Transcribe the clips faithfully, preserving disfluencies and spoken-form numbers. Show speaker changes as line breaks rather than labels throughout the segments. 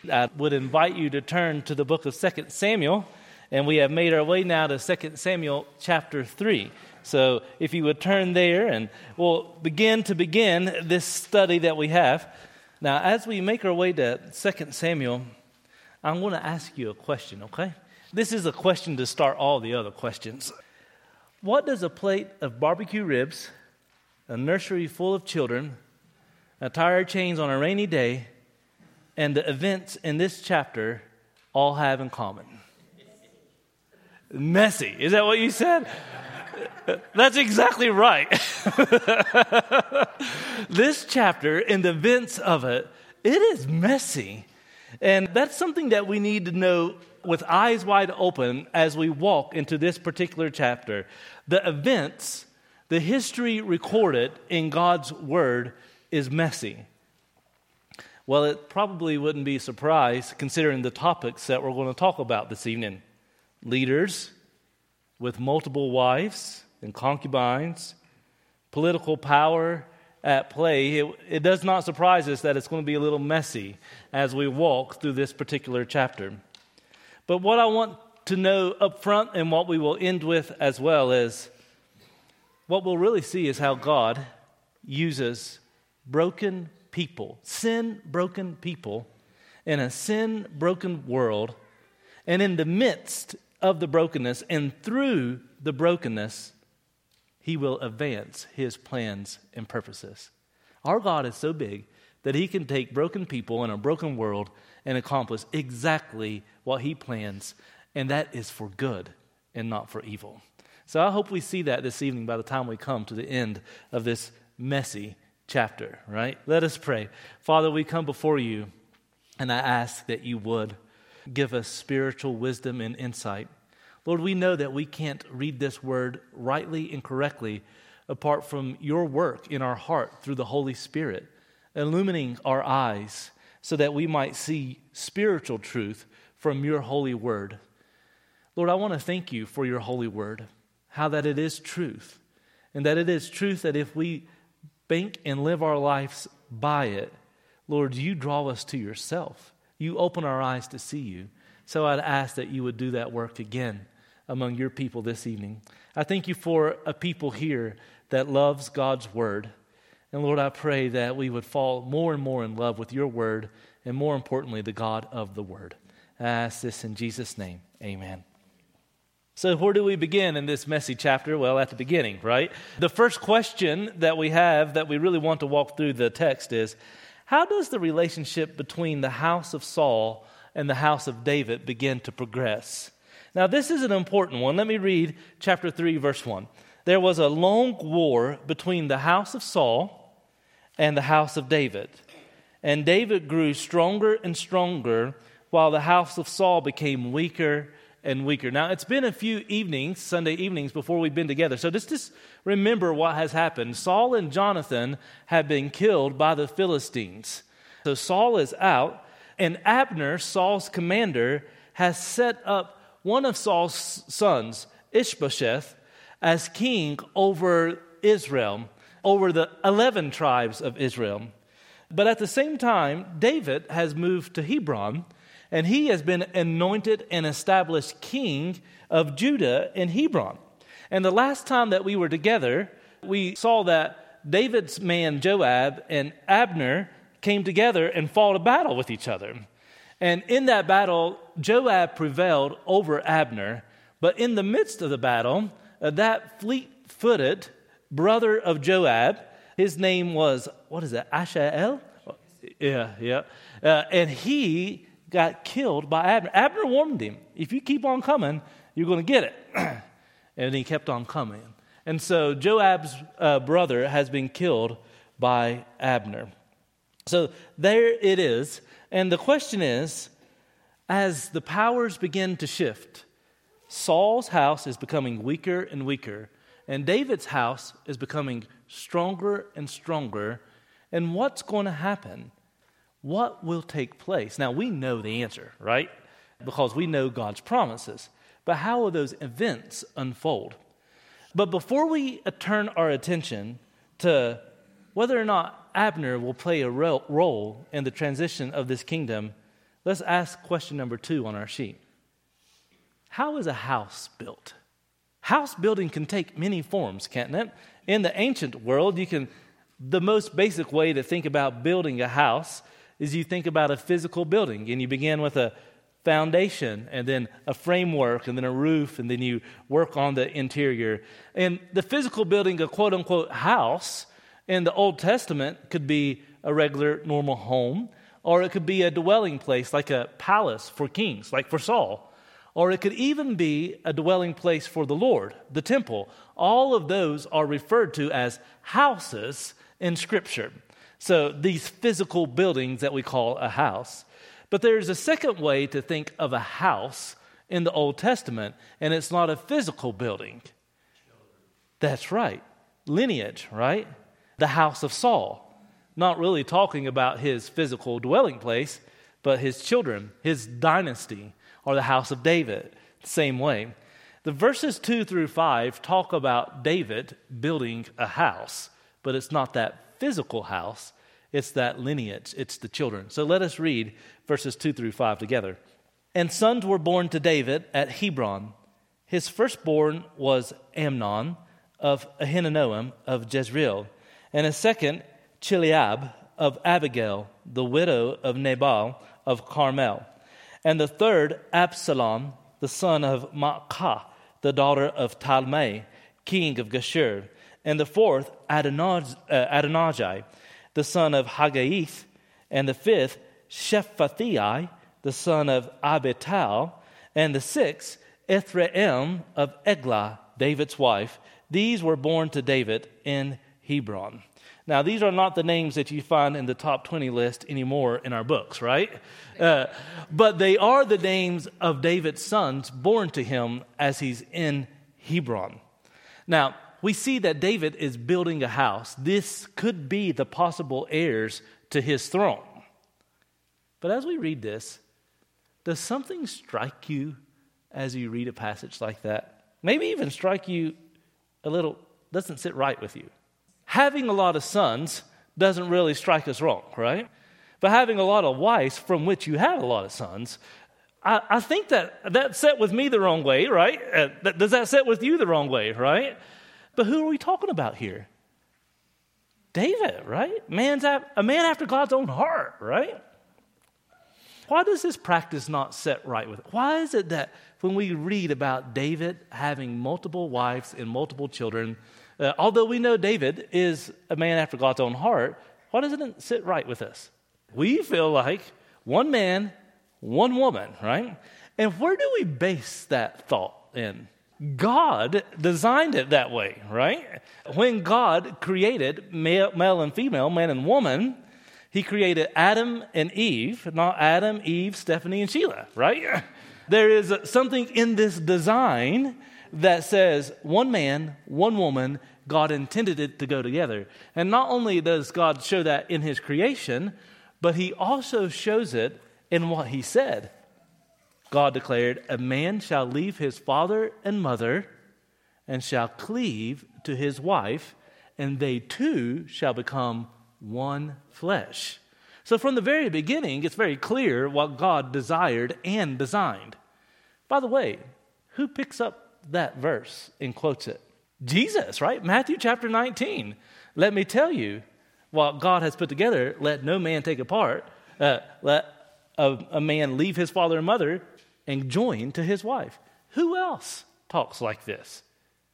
I would invite you to turn to the book of Second Samuel, and we have made our way now to Second Samuel chapter three. So if you would turn there, and we'll begin to begin this study that we have. Now, as we make our way to Second Samuel, I'm going to ask you a question, okay? This is a question to start all the other questions. What does a plate of barbecue ribs, a nursery full of children, a tire chains on a rainy day, and the events in this chapter all have in common? Messy. Is that what you said? That's exactly right. This chapter and the events of it, it is messy. And that's something that we need to know with eyes wide open as we walk into this particular chapter. The events, the history recorded in God's Word is messy. Well, it probably wouldn't be a surprise considering the topics that we're going to talk about this evening. Leaders with multiple wives and concubines, political power at play. It, it does not surprise us that it's going to be a little messy as we walk through this particular chapter. But what I want to know up front and what we will end with as well is what we'll really see is how God uses broken people, sin-broken people in a sin-broken world, and in the midst of the brokenness and through the brokenness, He will advance His plans and purposes. Our God is so big that He can take broken people in a broken world and accomplish exactly what He plans, and that is for good and not for evil. So I hope we see that this evening by the time we come to the end of this messy chapter, right? Let us pray. Father, we come before You, and I ask that You would give us spiritual wisdom and insight. Lord, we know that we can't read this word rightly and correctly apart from Your work in our heart through the Holy Spirit, illumining our eyes so that we might see spiritual truth from Your holy word. Lord, I want to thank You for Your holy word, how that it is truth, and that it is truth that if we think and live our lives by it, Lord, You draw us to Yourself. You open our eyes to see You. So I'd ask that You would do that work again among Your people this evening. I thank You for a people here that loves God's word. And Lord, I pray that we would fall more and more in love with Your word, and more importantly, the God of the word. I ask this in Jesus' name. Amen. So where do we begin in this messy chapter? Well, at the beginning, right? The first question that we have that we really want to walk through the text is, how does the relationship between the house of Saul and the house of David begin to progress? Now, this is an important one. Let me read chapter three, verse one. There was a long war between the house of Saul and the house of David. And David grew stronger and stronger, while the house of Saul became weaker and weaker. Now, it's been a few evenings, Sunday evenings, before we've been together. So just, just remember what has happened. Saul and Jonathan have been killed by the Philistines. So Saul is out, and Abner, Saul's commander, has set up one of Saul's sons, Ishbosheth, as king over Israel, over the eleven tribes of Israel. But at the same time, David has moved to Hebron, and he has been anointed and established king of Judah in Hebron. And the last time that we were together, we saw that David's man Joab and Abner came together and fought a battle with each other. And in that battle, Joab prevailed over Abner. But in the midst of the battle, uh, that fleet-footed brother of Joab, his name was, what is it, Asahel? Yeah, yeah. Uh, and he got killed by Abner. Abner warned him, if you keep on coming, you're going to get it. And he kept on coming. And so Joab's uh, brother has been killed by Abner. So there it is. And the question is, as the powers begin to shift, Saul's house is becoming weaker and weaker, and David's house is becoming stronger and stronger. And what's going to happen? What will take place? Now, we know the answer, right? Because we know God's promises. But how will those events unfold? But before we turn our attention to whether or not Abner will play a role in the transition of this kingdom, let's ask question number two on our sheet. How is a house built? House building can take many forms, can't it? In the ancient world, you can, the most basic way to think about building a house is you think about a physical building, and you begin with a foundation, and then a framework, and then a roof, and then you work on the interior. And the physical building, a quote-unquote house, in the Old Testament could be a regular, normal home, or it could be a dwelling place, like a palace for kings, like for Saul. Or it could even be a dwelling place for the Lord, the temple. All of those are referred to as houses in Scripture. So these physical buildings that we call a house. But there's a second way to think of a house in the Old Testament, and it's not a physical building. That's right. Lineage, right? The house of Saul. Not really talking about his physical dwelling place, but his children, his dynasty, or the house of David. Same way. The verses two through five talk about David building a house, but it's not that physical house. It's that lineage. It's the children. So let us read verses two through five together. And sons were born to David at Hebron. His firstborn was Amnon of Ahinoam of Jezreel, and his second, Chileab of Abigail, the widow of Nabal of Carmel, and the third, Absalom, the son of Maacah, the daughter of Talmai, king of Geshur, and the fourth, Adonij, uh, Adonijah, the son of Haggaith, and the fifth, Shephatiah, the son of Abital, and the sixth, Ithream of Eglah, David's wife. These were born to David in Hebron. Now, these are not the names that you find in the top twenty list anymore in our books, right? Uh, but they are the names of David's sons born to him as he's in Hebron. Now, we see that David is building a house. This could be the possible heirs to his throne. But as we read this, does something strike you as you read a passage like that? Maybe even strike you a little, doesn't sit right with you. Having a lot of sons doesn't really strike us wrong, right? But having a lot of wives from which you have a lot of sons, I, I think that that set with me the wrong way, right? Uh, that, does that set with you the wrong way, right? But who are we talking about here? David, right? Man's a man after God's own heart, right? Why does this practice not set right with it? Why is it that when we read about David having multiple wives and multiple children, uh, although we know David is a man after God's own heart, why doesn't it sit right with us? We feel like one man, one woman, right? And where do we base that thought in? God designed it that way, right? When God created male, male and female, man and woman, He created Adam and Eve, not Adam, Eve, Stephanie, and Sheila, right? There is something in this design that says one man, one woman, God intended it to go together. And not only does God show that in His creation, but He also shows it in what He said. God declared, "A man shall leave his father and mother and shall cleave to his wife, and they two shall become one flesh." So from the very beginning, it's very clear what God desired and designed. By the way, who picks up that verse and quotes it? Jesus, right? Matthew chapter nineteen. Let me tell you, what God has put together, let no man take apart. Uh, let a, a man leave his father and mother and join to his wife. Who else talks like this?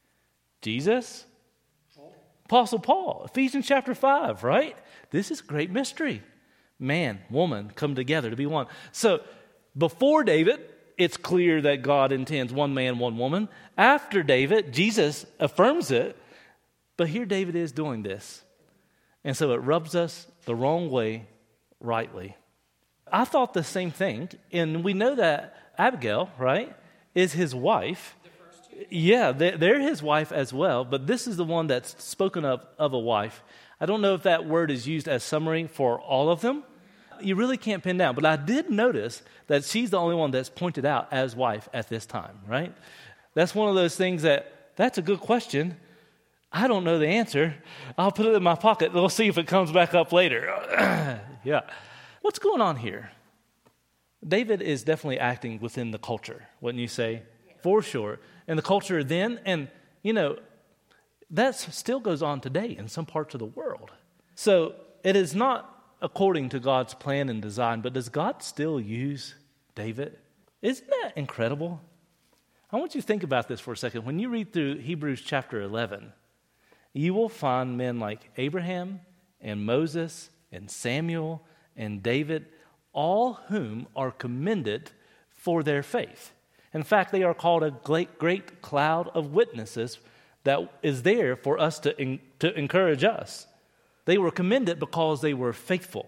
Jesus? Paul. Apostle Paul, Ephesians chapter five, right? This is great mystery. Man, woman come together to be one. So before David, it's clear that God intends one man, one woman. After David, Jesus affirms it. But here David is doing this. And so it rubs us the wrong way rightly. I thought the same thing. And we know that Abigail, right, is his wife. Yeah, they're his wife as well. But this is the one that's spoken of of a wife. I don't know if that word is used as summary for all of them. You really can't pin down. But I did notice that she's the only one that's pointed out as wife at this time, right? That's one of those things that, that's a good question. I don't know the answer. I'll put it in my pocket. We'll see if it comes back up later. Yeah. What's going on here? David is definitely acting within the culture, wouldn't you say? Yeah. For sure. And the culture then, and, you know, that still goes on today in some parts of the world. So it is not according to God's plan and design, but does God still use David? Isn't that incredible? I want you to think about this for a second. When you read through Hebrews chapter eleven, you will find men like Abraham and Moses and Samuel and David, all whom are commended for their faith. In fact, they are called a great, great cloud of witnesses that is there for us to, in, to encourage us. They were commended because they were faithful.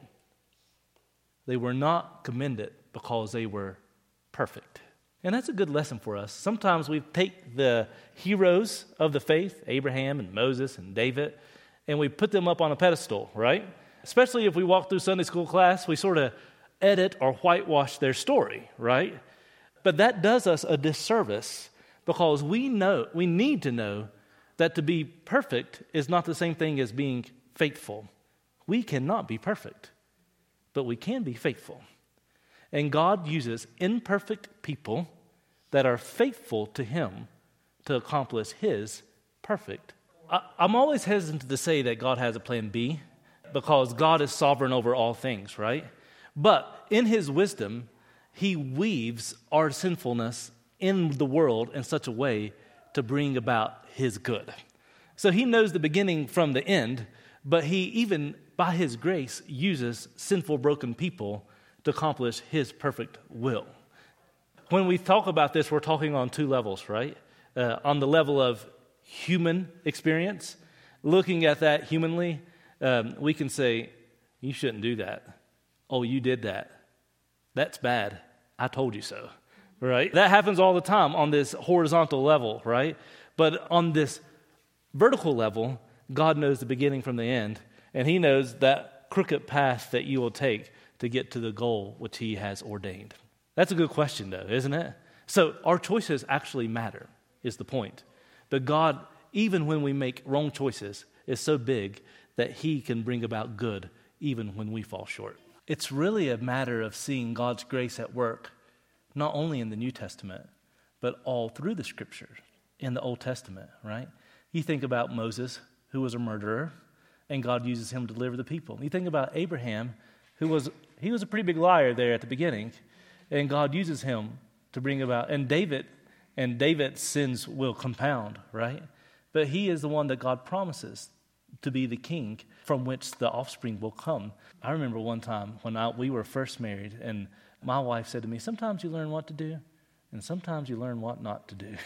They were not commended because they were perfect. And that's a good lesson for us. Sometimes we take the heroes of the faith, Abraham and Moses and David, and we put them up on a pedestal, right? Especially if we walk through Sunday school class, we sort of edit or whitewash their story, right? But that does us a disservice because we know, we need to know that to be perfect is not the same thing as being faithful. We cannot be perfect, but we can be faithful. And God uses imperfect people that are faithful to Him to accomplish His perfect. I, I'm always hesitant to say that God has a plan B because God is sovereign over all things, right? But in His wisdom, He weaves our sinfulness in the world in such a way to bring about His good. So He knows the beginning from the end, but He even, by His grace, uses sinful, broken people to accomplish His perfect will. When we talk about this, we're talking on two levels, right? Uh, on the level of human experience, looking at that humanly, um, we can say, you shouldn't do that. Oh, you did that. That's bad. I told you so, right? That happens all the time on this horizontal level, right? But on this vertical level, God knows the beginning from the end, and He knows that crooked path that you will take to get to the goal which He has ordained. That's a good question, though, isn't it? So our choices actually matter, is the point. But God, even when we make wrong choices, is so big that He can bring about good even when we fall short. It's really a matter of seeing God's grace at work, not only in the New Testament, but all through the Scriptures, in the Old Testament, right? You think about Moses, who was a murderer, and God uses him to deliver the people. You think about Abraham, who was, he was a pretty big liar there at the beginning, and God uses him to bring about, and David, and David's sins will compound, right? But he is the one that God promises to be the king from which the offspring will come. I remember one time when I, we were first married, and my wife said to me, sometimes you learn what to do, and sometimes you learn what not to do.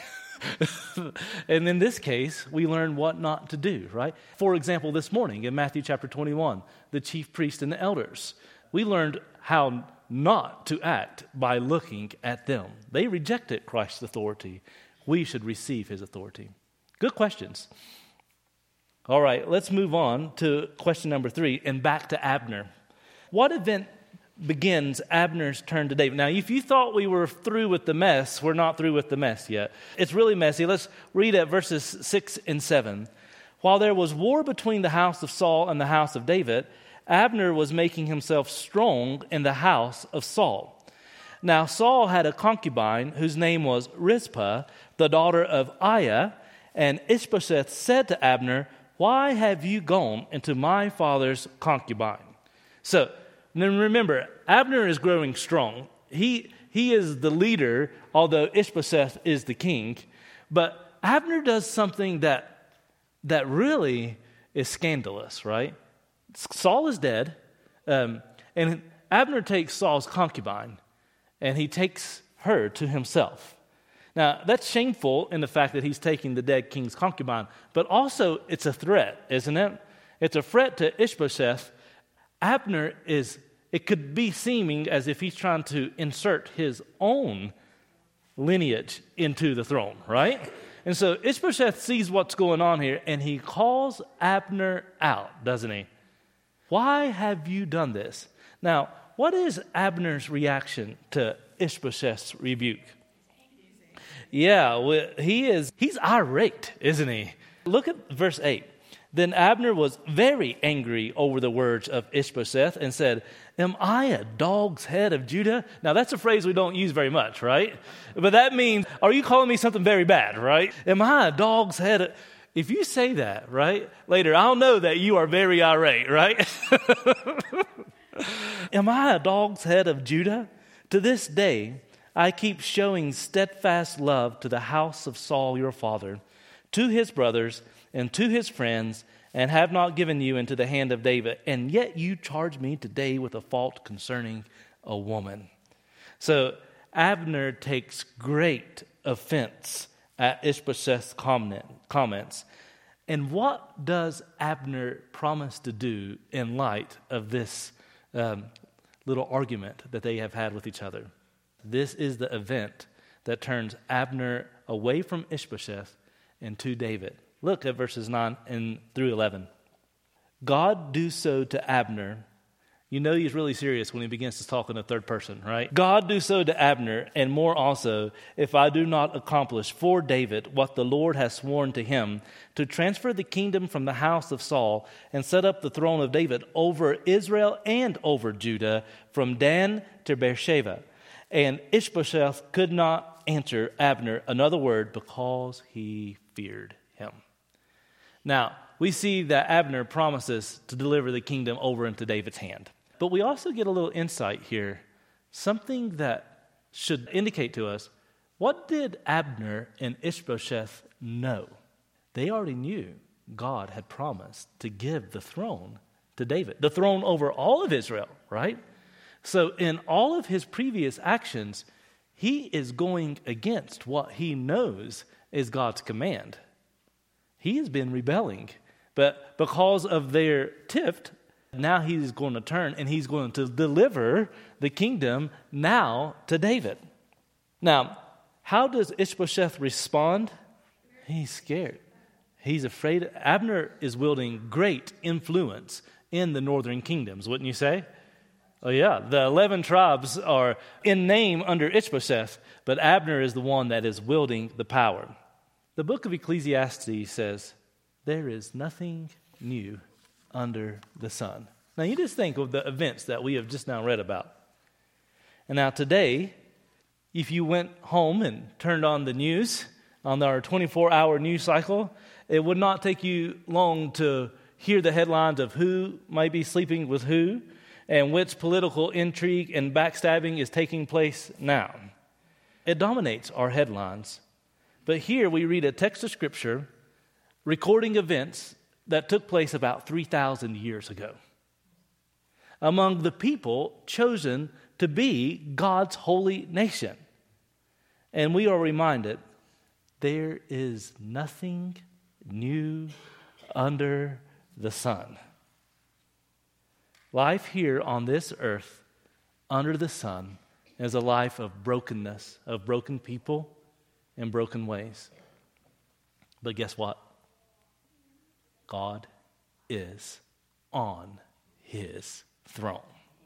And in this case, we learn what not to do, right? For example, this morning in Matthew chapter twenty-one, the chief priest and the elders, we learned how not to act by looking at them. They rejected Christ's authority. We should receive His authority. Good questions. All right, let's move on to question number three and back to Abner. What event begins Abner's turn to David? Now, if you thought we were through with the mess, we're not through with the mess yet. It's really messy. Let's read at verses six and seven. While there was war between the house of Saul and the house of David, Abner was making himself strong in the house of Saul. Now, Saul had a concubine whose name was Rizpah, the daughter of Aiah, and Ishbosheth said to Abner, why have you gone into my father's concubine? So, then remember, Abner is growing strong. He he is the leader, although Ishbosheth is the king. But Abner does something that that really is scandalous, right? Saul is dead, um, and Abner takes Saul's concubine, and he takes her to himself. Now, that's shameful in the fact that he's taking the dead king's concubine, but also it's a threat, isn't it? It's a threat to Ishbosheth. Abner is, it could be seeming as if he's trying to insert his own lineage into the throne, right? And so Ishbosheth sees what's going on here, and he calls Abner out, doesn't he? Why have you done this? Now, what is Abner's reaction to Ishbosheth's rebuke? Yeah, well, he is, he's irate, isn't he? Look at verse eight. Then Abner was very angry over the words of Ishbosheth and said, "Am I a dog's head of Judah?" Now, that's a phrase we don't use very much, right? But that means, are you calling me something very bad, right? Am I a dog's head of... If you say that, right, later, I'll know that you are very irate, right? Am I a dog's head of Judah? To this day, I keep showing steadfast love to the house of Saul your father, to his brothers, and to his friends, and have not given you into the hand of David. And yet you charge me today with a fault concerning a woman. So Abner takes great offense at Ishbosheth's comments. And what does Abner promise to do in light of this um, little argument that they have had with each other? This is the event that turns Abner away from Ishbosheth and to David. Look at verses nine and through eleven. God do so to Abner. You know he's really serious when he begins to talk in the third person, right? God do so to Abner, and more also, if I do not accomplish for David what the Lord has sworn to him, to transfer the kingdom from the house of Saul and set up the throne of David over Israel and over Judah, from Dan to Beersheba. And Ishbosheth could not answer Abner another word because he feared him. Now, we see that Abner promises to deliver the kingdom over into David's hand. But we also get a little insight here, something that should indicate to us, what did Abner and Ishbosheth know? They already knew God had promised to give the throne to David, the throne over all of Israel, right? So in all of his previous actions, he is going against what he knows is God's command. He has been rebelling, but because of their tiff, now he's going to turn and he's going to deliver the kingdom now to David. Now, how does Ishbosheth respond? He's scared. He's afraid. Abner is wielding great influence in the northern kingdoms, wouldn't you say? Oh yeah, the eleven tribes are in name under Ishbosheth, but Abner is the one that is wielding the power. The book of Ecclesiastes says, there is nothing new under the sun. Now you just think of the events that we have just now read about. And now today, if you went home and turned on the news, on our twenty-four hour news cycle, it would not take you long to hear the headlines of who might be sleeping with who and which political intrigue and backstabbing is taking place now. It dominates our headlines. But here we read a text of Scripture recording events that took place about three thousand years ago among the people chosen to be God's holy nation. And we are reminded there is nothing new under the sun. Life here on this earth under the sun is a life of brokenness, of broken people and broken ways. But guess what? God is on his throne.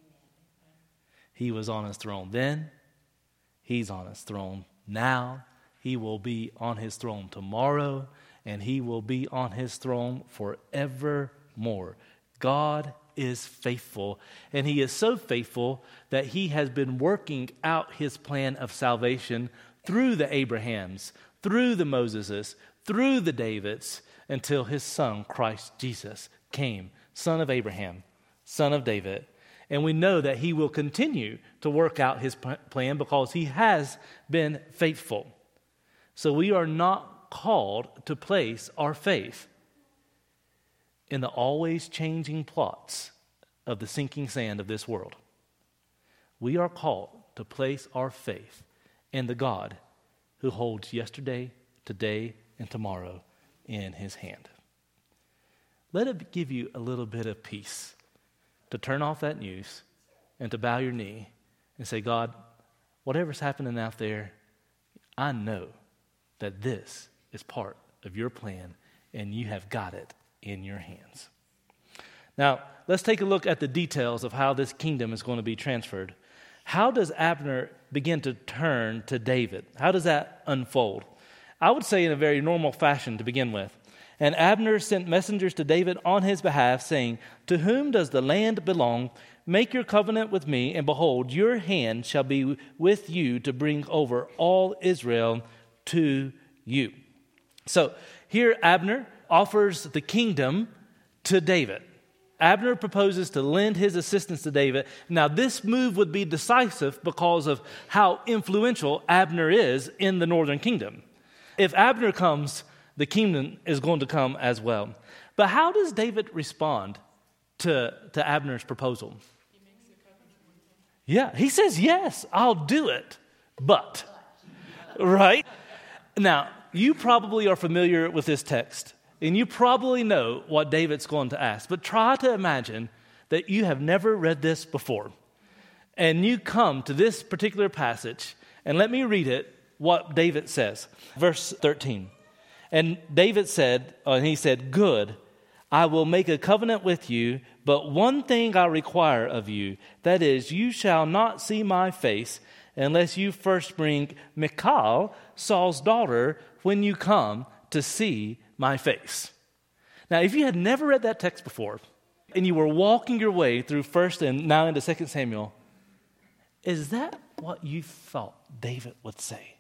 He was on his throne then. He's on his throne now. He will be on his throne tomorrow. And he will be on his throne forevermore. God is faithful. And he is so faithful that he has been working out his plan of salvation through the Abrahams, through the Moseses, through the Davids, until his son, Christ Jesus, came, son of Abraham, son of David. And we know that he will continue to work out his plan because he has been faithful. So we are not called to place our faith in the always changing plots of the sinking sand of this world. We are called to place our faith in the God who holds yesterday, today, and tomorrow in his hand. Let it give you a little bit of peace to turn off that news and to bow your knee and say, God, whatever's happening out there, I know that this is part of your plan and you have got it in your hands. Now, let's take a look at the details of how this kingdom is going to be transferred. How does Abner begin to turn to David? How does that unfold? I would say in a very normal fashion to begin with. And Abner sent messengers to David on his behalf, saying, "To whom does the land belong? Make your covenant with me, and behold, your hand shall be with you to bring over all Israel to you." So here Abner offers the kingdom to David. Abner proposes to lend his assistance to David. Now, this move would be decisive because of how influential Abner is in the northern kingdom. If Abner comes, the kingdom is going to come as well. But how does David respond to, to Abner's proposal? Yeah, he says, yes, I'll do it, but, right? Now, you probably are familiar with this text. And you probably know what David's going to ask. But try to imagine that you have never read this before. And you come to this particular passage. And let me read it, what David says. Verse thirteen. And David said, and he said, "Good, I will make a covenant with you. But one thing I require of you, that is, you shall not see my face unless you first bring Michal, Saul's daughter, when you come to see my face." Now, if you had never read that text before, and you were walking your way through First and now into Second Samuel, is that what you thought David would say?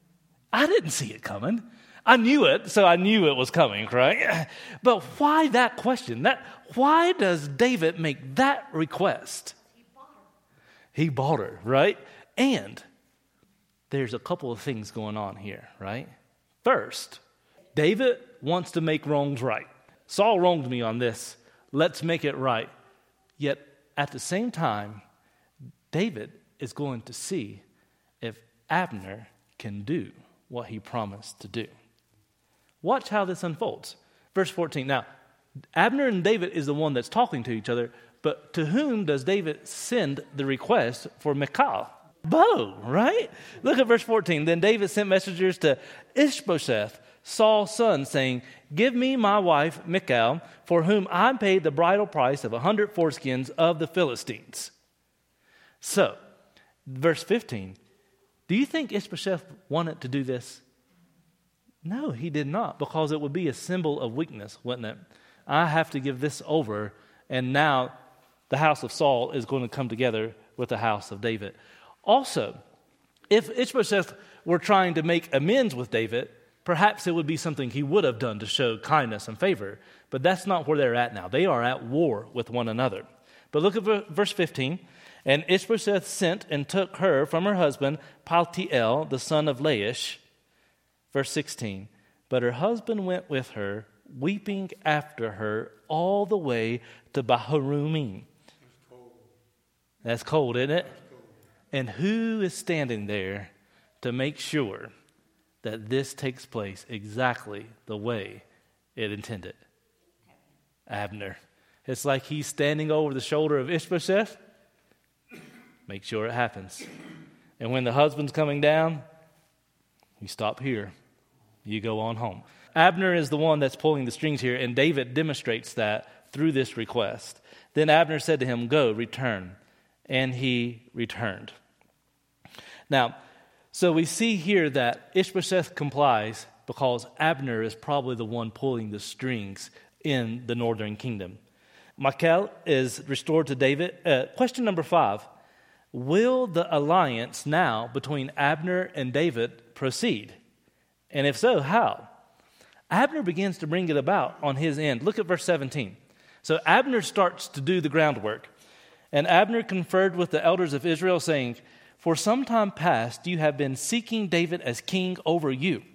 I didn't see it coming. I knew it, so I knew it was coming, right? But why that question? That why does David make that request? He bought her. He bought her, right? And there's a couple of things going on here, right? First, David wants to make wrongs right. Saul wronged me on this. Let's make it right. Yet at the same time, David is going to see if Abner can do what he promised to do. Watch how this unfolds. Verse fourteen. Now, Abner and David is the one that's talking to each other, but to whom does David send the request for Michal? Bo, right? Look at verse fourteen. Then David sent messengers to Ishbosheth, Saul's son, saying, "Give me my wife Michal, for whom I paid the bridal price of a hundred foreskins of the Philistines." So, verse fifteen, do you think Ishbosheth wanted to do this? No, he did not, because it would be a symbol of weakness, wouldn't it? I have to give this over, and now the house of Saul is going to come together with the house of David. Also, if Ishbosheth were trying to make amends with David, perhaps it would be something he would have done to show kindness and favor. But that's not where they're at now. They are at war with one another. But look at verse fifteen. And Ishbosheth sent and took her from her husband, Paltiel, the son of Laish. Verse sixteen. But her husband went with her, weeping after her all the way to Bahurim. That's cold. That's cold, isn't it? Cold. And who is standing there to make sure that this takes place exactly the way it intended? Abner. It's like he's standing over the shoulder of Ishbosheth. Make sure it happens. And when the husband's coming down, you stop here. You go on home. Abner is the one that's pulling the strings here, and David demonstrates that through this request. Then Abner said to him, "Go, return." And he returned. Now, so we see here that Ishbosheth complies because Abner is probably the one pulling the strings in the northern kingdom. Michal is restored to David. Uh, question number five. Will the alliance now between Abner and David proceed? And if so, how? Abner begins to bring it about on his end. Look at verse seventeen. So Abner starts to do the groundwork. And Abner conferred with the elders of Israel, saying, "For some time past you have been seeking David as king over you.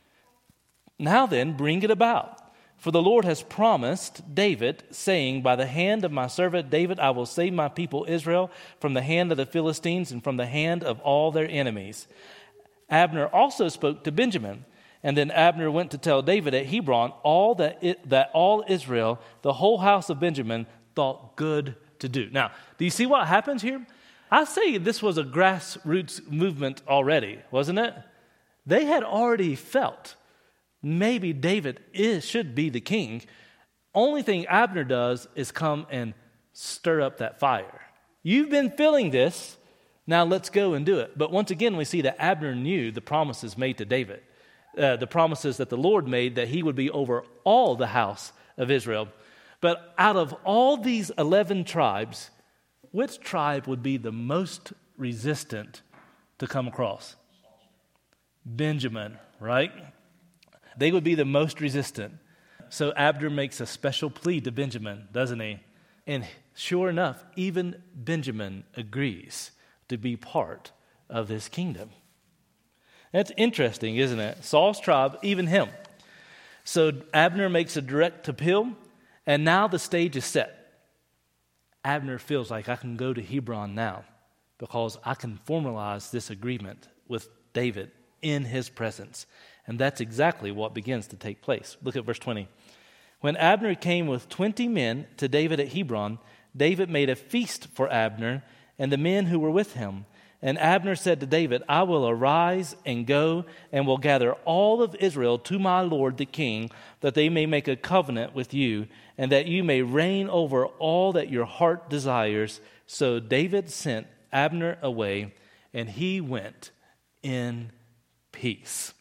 Now then, bring it about. For the Lord has promised David, saying, by the hand of my servant David, I will save my people Israel from the hand of the Philistines and from the hand of all their enemies." Abner also spoke to Benjamin. And then Abner went to tell David at Hebron all that it, that all Israel, the whole house of Benjamin, thought good to do. Now, do you see what happens here? I say this was a grassroots movement already, wasn't it? They had already felt maybe David is should be the king. Only thing Abner does is come and stir up that fire. You've been feeling this. Now let's go and do it. But once again, we see that Abner knew the promises made to David. uh, the promises that the Lord made that he would be over all the house of Israel. But out of all these eleven tribes, which tribe would be the most resistant to come across? Benjamin, right? They would be the most resistant. So Abner makes a special plea to Benjamin, doesn't he? And sure enough, even Benjamin agrees to be part of this kingdom. That's interesting, isn't it? Saul's tribe, even him. So Abner makes a direct appeal, and now the stage is set. Abner feels like I can go to Hebron now because I can formalize this agreement with David in his presence. And that's exactly what begins to take place. Look at verse twenty. When Abner came with twenty men to David at Hebron, David made a feast for Abner and the men who were with him. And Abner said to David, I will arise and go and will gather all of Israel to my lord the king, that they may make a covenant with you, and that you may reign over all that your heart desires. So David sent Abner away, and he went in peace.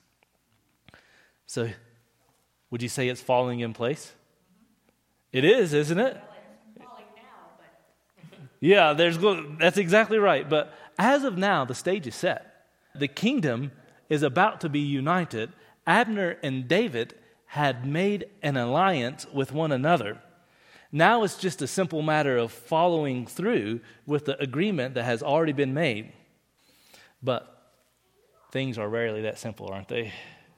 So, would you say it's falling in place? It is, isn't it? Well, it's falling now, but yeah, there's that's exactly right. But as of now, the stage is set. The kingdom is about to be united. Abner and David had made an alliance with one another. Now it's just a simple matter of following through with the agreement that has already been made. But things are rarely that simple, aren't they?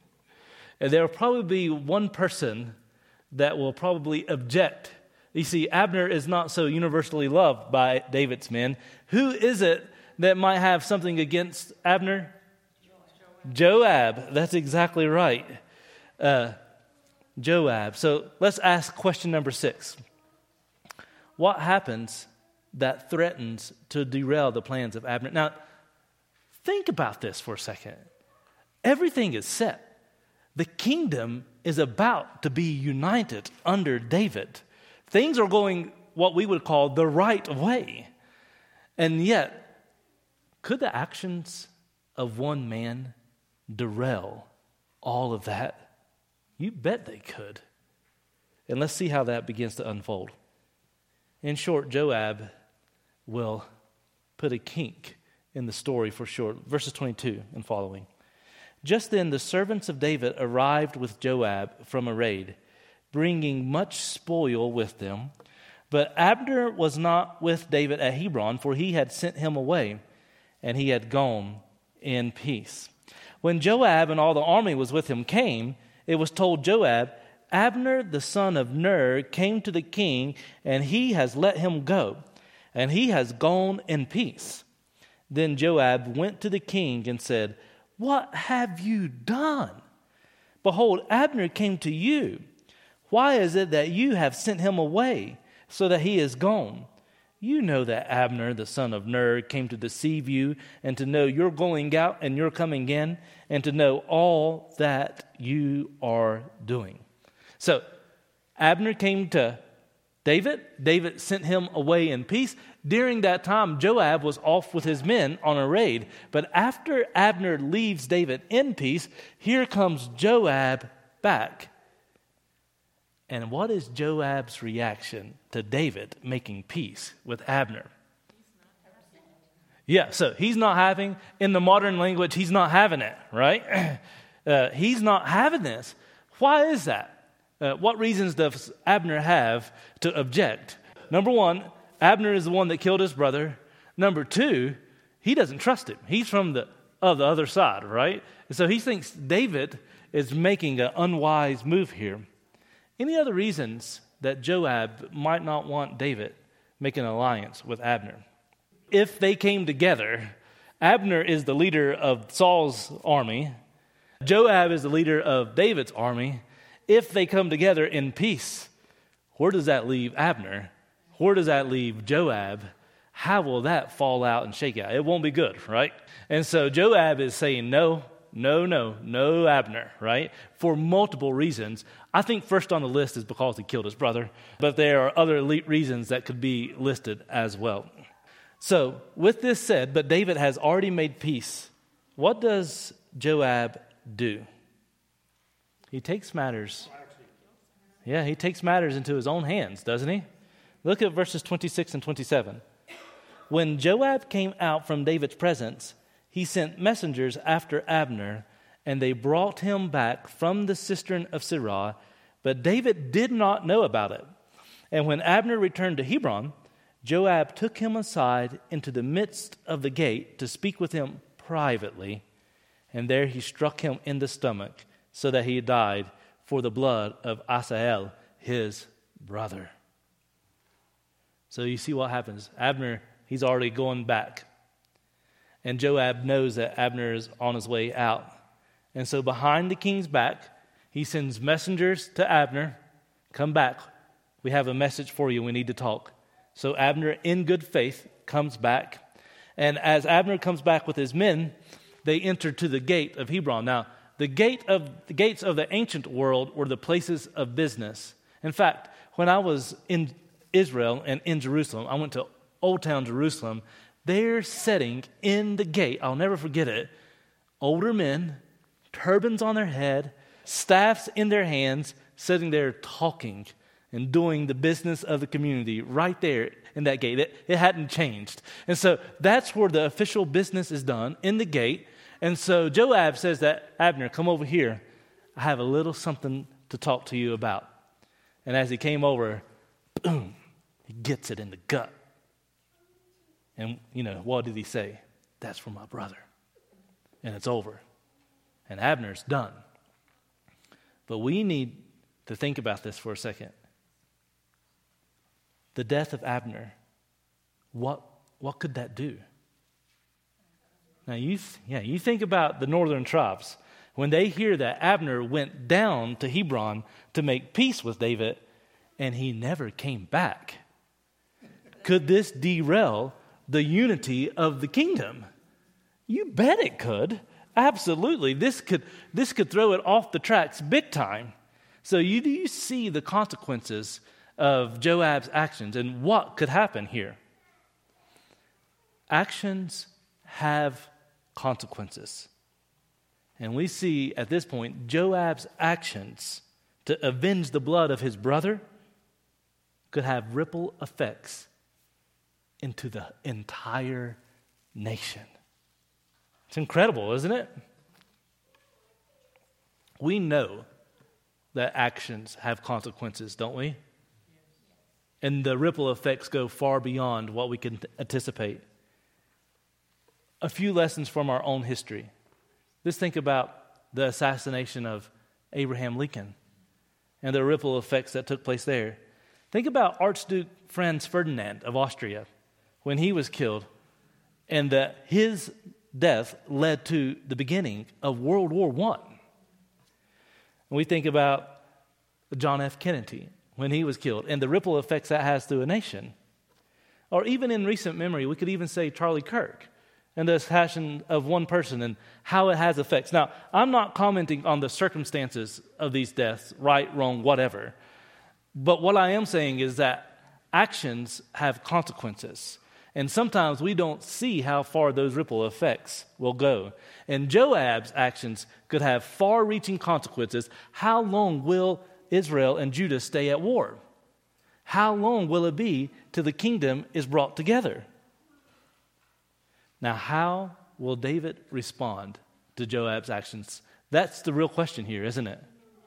And there will probably be one person that will probably object. You see, Abner is not so universally loved by David's men. Who is it that might have something against Abner? Joab. Joab. That's exactly right. Uh, Joab. So let's ask question number six. What happens that threatens to derail the plans of Abner? Now, think about this for a second. Everything is set. The kingdom is about to be united under David. Things are going what we would call the right way. And yet, could the actions of one man derail all of that? You bet they could. And let's see how that begins to unfold. In short, Joab will put a kink in the story for sure. Verses twenty-two and following. Just then the servants of David arrived with Joab from a raid, bringing much spoil with them. But Abner was not with David at Hebron, for he had sent him away, and he had gone in peace. When Joab and all the army was with him came, it was told Joab, Abner the son of Ner came to the king, and he has let him go, and he has gone in peace. Then Joab went to the king and said, What have you done? Behold, Abner came to you. Why is it that you have sent him away, so that he is gone? You know that Abner, the son of Ner, came to deceive you, and to know your going out and your coming in, and to know all that you are doing. So, Abner came to David. David sent him away in peace. During that time, Joab was off with his men on a raid. But after Abner leaves David in peace, here comes Joab back. And what is Joab's reaction to David making peace with Abner? Yeah, so he's not having, in the modern language, he's not having it, right? Uh, he's not having this. Why is that? Uh, what reasons does Abner have to object? Number one, Abner is the one that killed his brother. Number two, he doesn't trust him. He's from the, of the other side, right? And so he thinks David is making an unwise move here. Any other reasons that Joab might not want David making an alliance with Abner? If they came together, Abner is the leader of Saul's army. Joab is the leader of David's army. If they come together in peace, where does that leave Abner? Where does that leave Joab? How will that fall out and shake out? It won't be good, right? And so Joab is saying, no, no, no, no Abner, right? For multiple reasons. I think first on the list is because he killed his brother, but there are other le- reasons that could be listed as well. So with this said, but David has already made peace. What does Joab do? He takes matters. Yeah, he takes matters into his own hands, doesn't he? Look at verses twenty-six and twenty-seven. When Joab came out from David's presence, he sent messengers after Abner, and they brought him back from the cistern of Sirah, but David did not know about it. And when Abner returned to Hebron, Joab took him aside into the midst of the gate to speak with him privately, and there he struck him in the stomach, so that he died for the blood of Asahel, his brother. So you see what happens. Abner, he's already going back. And Joab knows that Abner is on his way out. And so behind the king's back, he sends messengers to Abner. Come back. We have a message for you. We need to talk. So Abner, in good faith, comes back. And as Abner comes back with his men, they enter to the gate of Hebron. Now, the gate of the gates of the ancient world were the places of business. In fact, when I was in Israel and in Jerusalem, I went to Old Town Jerusalem. They're sitting in the gate. I'll never forget it. Older men, turbans on their head, staffs in their hands, sitting there talking and doing the business of the community right there in that gate. It, it hadn't changed. And so that's where the official business is done, in the gate. And so Joab says that, Abner, come over here. I have a little something to talk to you about. And as he came over, boom, he gets it in the gut. And, you know, what did he say? That's for my brother. And it's over. And Abner's done. But we need to think about this for a second. The death of Abner, what what could that do? Now, you th- yeah, you think about the northern tribes. When they hear that Abner went down to Hebron to make peace with David, and he never came back, could this derail the unity of the kingdom? You bet it could. Absolutely. This could this could throw it off the tracks big time. So you do you see the consequences of Joab's actions and what could happen here? Actions have consequences. And we see at this point Joab's actions to avenge the blood of his brother could have ripple effects into the entire nation. It's incredible, isn't it? We know that actions have consequences, don't we? And the ripple effects go far beyond what we can anticipate. A few lessons from our own history. Let's think about the assassination of Abraham Lincoln and the ripple effects that took place there. Think about Archduke Franz Ferdinand of Austria when he was killed, and that his death led to the beginning of World War One. And we think about John F. Kennedy when he was killed and the ripple effects that has through a nation. Or even in recent memory, we could even say Charlie Kirk and the assassination of one person and how it has effects. Now, I'm not commenting on the circumstances of these deaths, right, wrong, whatever. But what I am saying is that actions have consequences. And sometimes we don't see how far those ripple effects will go. And Joab's actions could have far-reaching consequences. How long will Israel and Judah stay at war? How long will it be till the kingdom is brought together? Now, how will David respond to Joab's actions? That's the real question here, isn't it?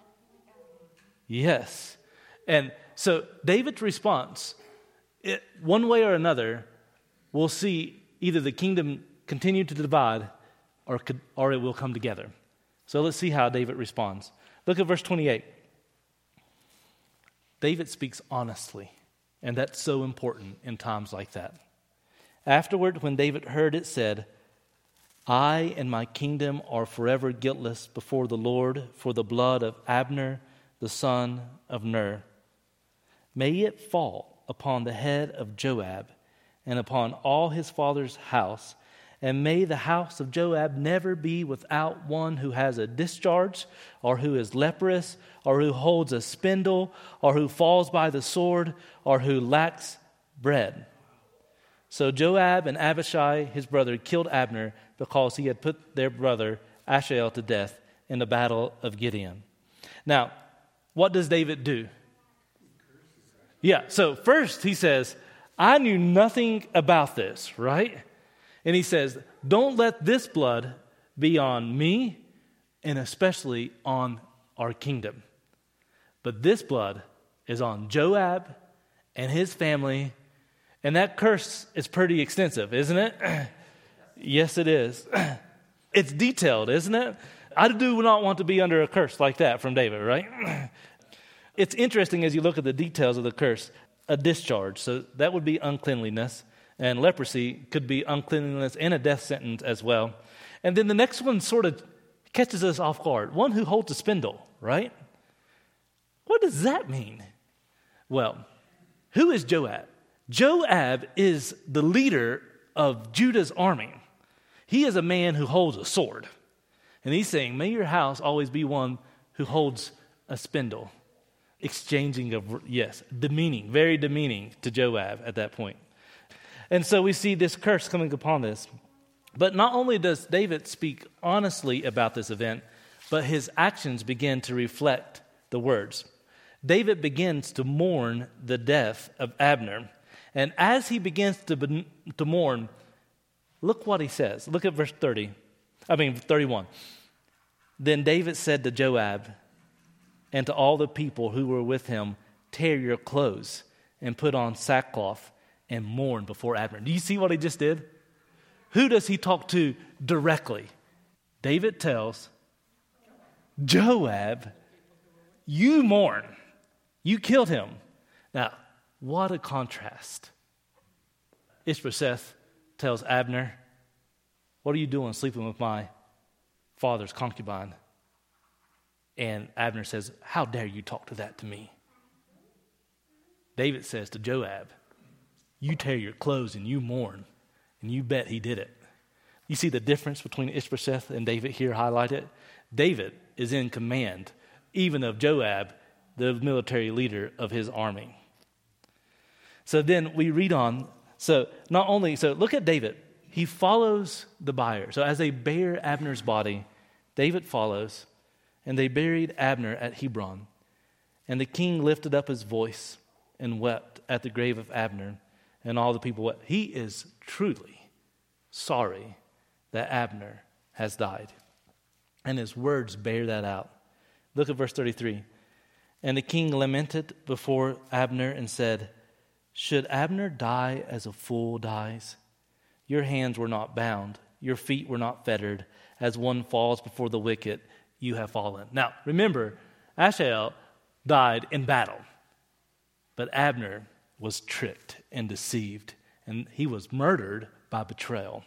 Yes. And so David's response, it, one way or another, we'll see either the kingdom continue to divide or, could, or it will come together. So let's see how David responds. Look at verse twenty-eight. David speaks honestly, and that's so important in times like that. Afterward, when David heard it said, I and my kingdom are forever guiltless before the Lord for the blood of Abner, the son of Ner. May it fall upon the head of Joab and upon all his father's house, and may the house of Joab never be without one who has a discharge, or who is leprous, or who holds a spindle, or who falls by the sword, or who lacks bread. So Joab and Abishai, his brother, killed Abner because he had put their brother Asahel to death in the battle of Gideon. Now, what does David do? Yeah, so first he says, I knew nothing about this, right? And he says, don't let this blood be on me and especially on our kingdom. But this blood is on Joab and his family, and that curse is pretty extensive, isn't it? Yes, it is. It's detailed, isn't it? I do not want to be under a curse like that from David, right? It's interesting as you look at the details of the curse, a discharge. So that would be uncleanliness, and leprosy could be uncleanliness and a death sentence as well. And then the next one sort of catches us off guard. One who holds a spindle, right? What does that mean? Well, who is Joab? Joab is the leader of Judah's army. He is a man who holds a sword. And he's saying, may your house always be one who holds a spindle. Exchanging of, yes, demeaning, very demeaning to Joab at that point. And so we see this curse coming upon this. But not only does David speak honestly about this event, but his actions begin to reflect the words. David begins to mourn the death of Abner. And as he begins to, to mourn, look what he says. Look at verse thirty. I mean, thirty-one. Then David said to Joab and to all the people who were with him, tear your clothes and put on sackcloth and mourn before Abner. Do you see what he just did? Who does he talk to directly? David tells Joab, you mourn. You killed him. Now, what a contrast. Ishbosheth tells Abner, what are you doing sleeping with my father's concubine? And Abner says, how dare you talk to that to me? David says to Joab, you tear your clothes and you mourn. And you bet he did it. You see the difference between Ishbosheth and David here highlighted? David is in command, even of Joab, the military leader of his army. So then we read on. So not only, so look at David. He follows the bier. So as they bear Abner's body, David follows, and they buried Abner at Hebron. And the king lifted up his voice and wept at the grave of Abner, and all the people wept. He is truly sorry that Abner has died. And his words bear that out. Look at verse thirty-three. And the king lamented before Abner and said, should Abner die as a fool dies? Your hands were not bound, your feet were not fettered. As one falls before the wicked, you have fallen. Now, remember, Asahel died in battle. But Abner was tricked and deceived, and he was murdered by betrayal.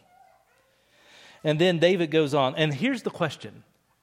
And then David goes on, and here's the question.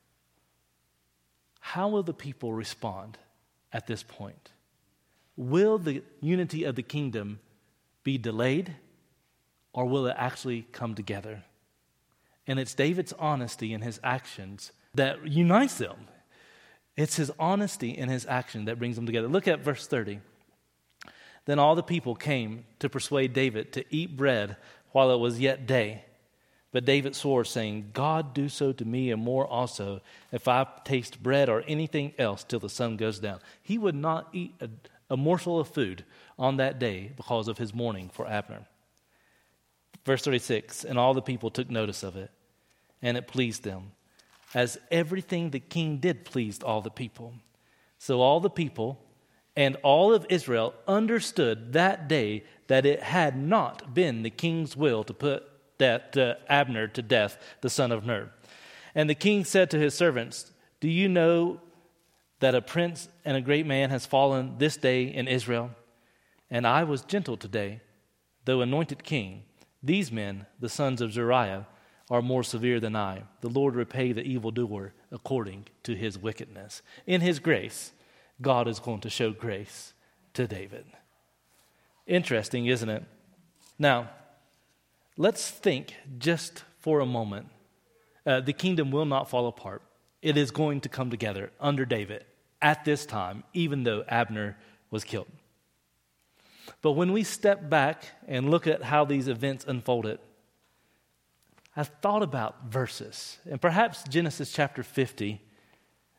How will the people respond at this point? Will the unity of the kingdom be delayed, or will it actually come together? And it's David's honesty in his actions that unites them. It's his honesty in his action that brings them together. Look at verse thirty. Then all the people came to persuade David to eat bread while it was yet day. But David swore, saying, God do so to me and more also, if I taste bread or anything else till the sun goes down. He would not eat a, a morsel of food on that day because of his mourning for Abner. Verse thirty-six, and all the people took notice of it, and it pleased them, as everything the king did pleased all the people. So all the people and all of Israel understood that day that it had not been the king's will to put death, uh, Abner to death, the son of Ner. And the king said to his servants, do you know that a prince and a great man has fallen this day in Israel? And I was gentle today, though anointed king. These men, the sons of Zeruiah, are more severe than I. The Lord repay the evildoer according to his wickedness. In his grace, God is going to show grace to David. Interesting, isn't it? Now, let's think just for a moment. Uh, the kingdom will not fall apart. It is going to come together under David at this time, even though Abner was killed. But when we step back and look at how these events unfolded, I've thought about verses, and perhaps Genesis chapter fifty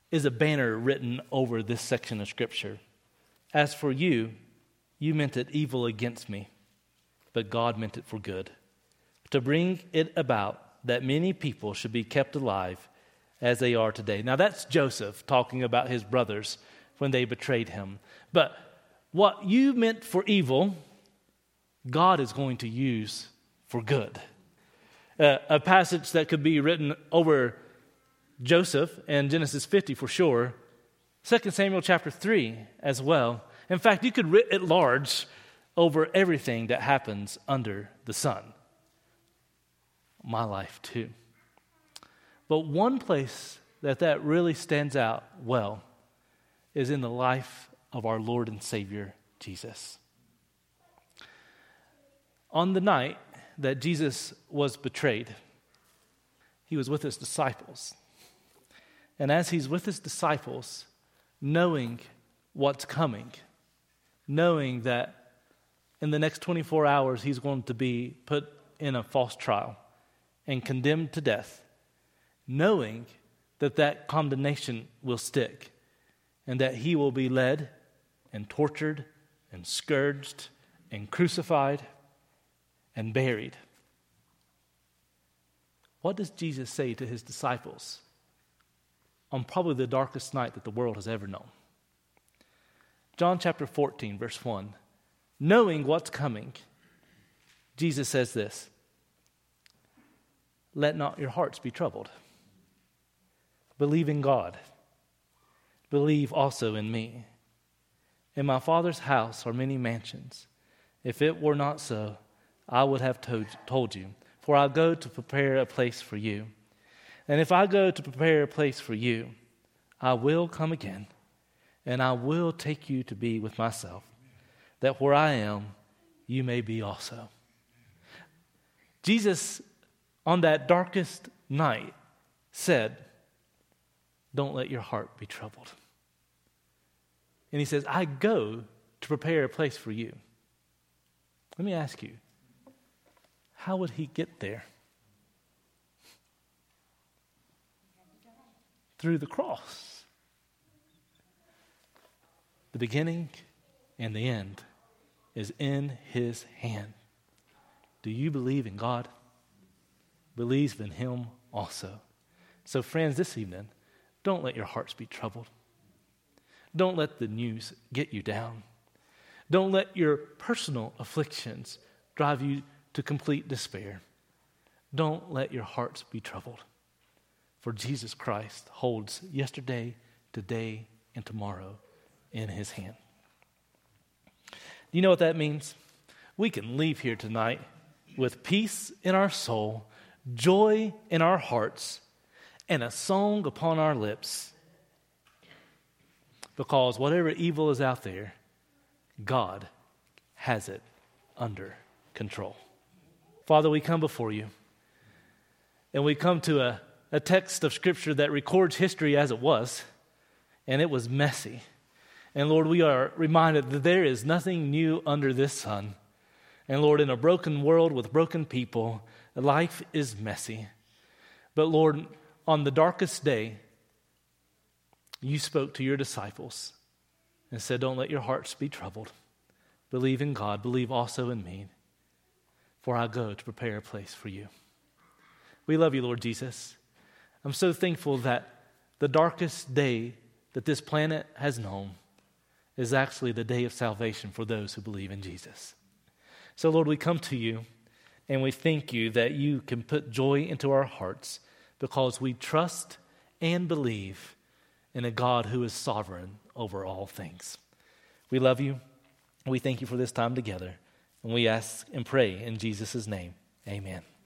is a banner written over this section of Scripture. As for you, you meant it evil against me, but God meant it for good, to bring it about that many people should be kept alive as they are today. Now that's Joseph talking about his brothers when they betrayed him. But what you meant for evil, God is going to use for good. Uh, a passage that could be written over Joseph and Genesis fifty for sure, Second Samuel chapter three as well. In fact, you could write at large over everything that happens under the sun. My life too. But one place that that really stands out well is in the life of our Lord and Savior, Jesus. On the night that Jesus was betrayed, he was with his disciples. And as he's with his disciples, knowing what's coming, knowing that in the next twenty-four hours he's going to be put in a false trial and condemned to death, knowing that that condemnation will stick and that he will be led and tortured and scourged and crucified and buried. What does Jesus say to his disciples on probably the darkest night that the world has ever known? John chapter fourteen, verse one. Knowing what's coming, Jesus says this: let not your hearts be troubled. Believe in God. Believe also in me. In my Father's house are many mansions. If it were not so, I would have told, told you, for I go to prepare a place for you. And if I go to prepare a place for you, I will come again, and I will take you to be with myself, that where I am, you may be also. Jesus, on that darkest night, said, don't let your heart be troubled. And he says, I go to prepare a place for you. Let me ask you, how would he get there? Through the cross. The beginning and the end is in his hand. Do you believe in God? Believe in him also. So friends, this evening, don't let your hearts be troubled. Don't let the news get you down. Don't let your personal afflictions drive you to complete despair. Don't let your hearts be troubled. For Jesus Christ holds yesterday, today, and tomorrow in his hand. Do you know what that means? We can leave here tonight with peace in our soul, joy in our hearts, and a song upon our lips. Because whatever evil is out there, God has it under control. Father, we come before you, and we come to a, a text of Scripture that records history as it was, and it was messy. And Lord, we are reminded that there is nothing new under this sun. And Lord, in a broken world with broken people, life is messy. But Lord, on the darkest day, you spoke to your disciples and said, don't let your hearts be troubled. Believe in God, believe also in me, for I go to prepare a place for you. We love you, Lord Jesus. I'm so thankful that the darkest day that this planet has known is actually the day of salvation for those who believe in Jesus. So Lord, we come to you and we thank you that you can put joy into our hearts because we trust and believe in a God who is sovereign over all things. We love you. We thank you for this time together. And we ask and pray in Jesus' name. Amen.